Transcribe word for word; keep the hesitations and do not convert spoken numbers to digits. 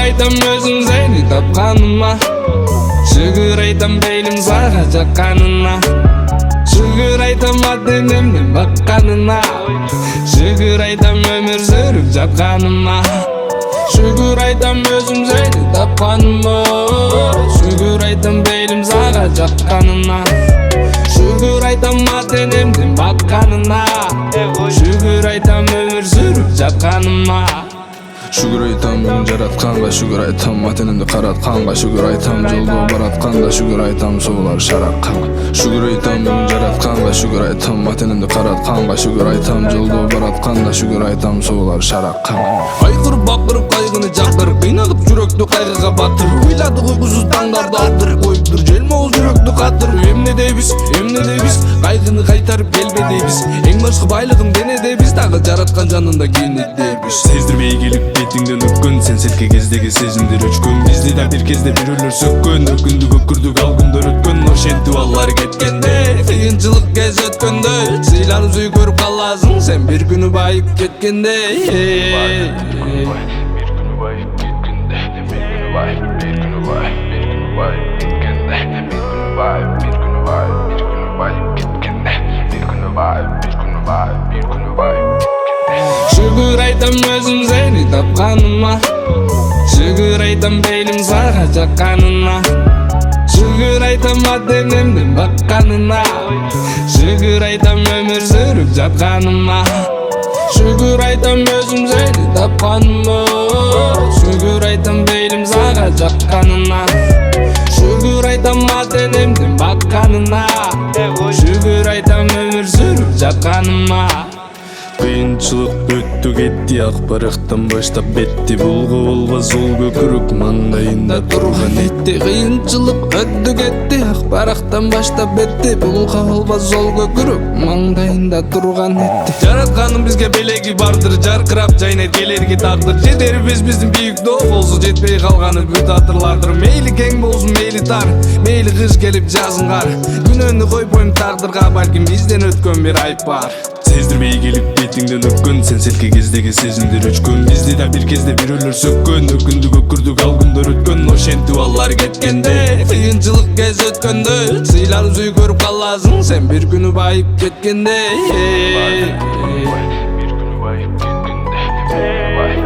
aytam özüm seni tapkanıma. Şükür aytam beylim sağa çakkanına. Şükür aytam adenemden bakkanına. Şükür aytam ömür sürüp жатkanıma. Şükür aytam özüm seni tapkanıma. Şükür aytam beylim sağa çakkanına. Şükür aytam adenemden bakkanına. Şükür aytam ömür sürüp жатkanıma. Şükür aytam meni jaratkanga, şükür aytam matenimdi karatkanga, şükür aytam joldo baratkanda, şükür aytam suular şarakkanga. Şükür aytam meni jaratkanga, şükür aytam matenimdi karatkanga, şükür aytam joldo baratkanda, şükür aytam suular şarakkanga. Aykırıp bakırıp kaygını jaktırıp, kıynalıp жүрөктү кайгыга батырып, ыйладык уйкусуз таңдарды алтырып коюптур желме ол жүрөктү катырып. Эмне дейбиз, эмне дейбиз, кайгыны кайтарып келбе дейбиз. Эң башкы байлыгым дене дейбиз, дагы жараткан жанында кийини дейбиз. Сездирбей келип бетиңден өпкөн, сен селке кездеги сезимдер өчкөн. Бизди да бир кезде бирөөлөр сөккөн, өкүндүк өкүрдүк ал күндөр өткөн. Ошентип алар кеткенде, кыйынчылык кез өткөндө, сыйланып сүй көрүп каласың сен бир күнү байып кеткенде. Şükür aytam özüm seni tapkanıma. Şükür aytam beylim sağa çakkanına. Şükür aytam adenemden bakkanına. Şükür aytam ömür sürüp жатkanıma. Şükür aytam özüm seni tapkanıma. Şükür aytam beylim sağa çakkanına. Şükür aytam adenemden bakkanına. Şükür aytam ömür sürüp жатkanıma. кыйынчылык өттү кетти, ак барактан баштап бетти. Булга булга зул көкүрүк маңдайында турган этти. Кыйынчылык өттү кетти, ак барактан баштап бетти. Булга булга зол көкүрүк маңдайында турган этти. Жаратканын бизге белеги бардыр, жаркырап жайнайт келерги тагдыр. Жетерибиз биздин бийик доо болсун, жетпей калганы бүт атырлардыр. Мейли кең болсун, мейли тар, мейли кыш келип жазын кар. Күнөөнү койбойм тагдырга, балким бизден өткөн бир айып бар. Сездирбей келип бетиңден өпкөн, сен селке кездеги сезимдер өчкөн. Бизди да бир кезде бирөөлөр сөккөн, өкүндүк өкүрдүк ал күндөр өткөн. Ошентип алар кеткенде, кыйынчылык кез өткөндө, сыйланып сүй көрүп каласың сен бир күнү байып кеткенде. Bir günü bayıp gitgende, bir günü bayıp